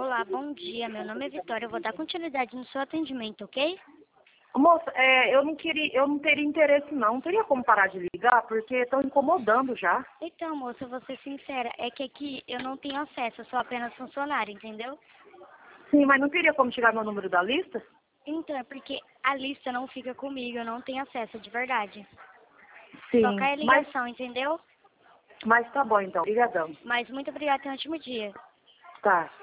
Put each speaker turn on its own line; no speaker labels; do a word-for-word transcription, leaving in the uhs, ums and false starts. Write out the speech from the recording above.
Olá, bom dia. Meu nome é Vitória. Eu vou dar continuidade no seu atendimento, ok?
Moça, é, eu não queria, eu não teria interesse não. Não teria como parar de ligar, porque estão incomodando já.
Então, moça, eu vou ser sincera. É que aqui eu não tenho acesso, eu sou apenas funcionária, entendeu?
Sim, mas não teria como tirar meu número da lista?
Então, é porque a lista não fica comigo, eu não tenho acesso, de verdade. Só
Sim,
cai a
mas,
ligação, entendeu?
mas tá bom então. Obrigadão.
Mas muito obrigada, tenha um ótimo dia.
Tá.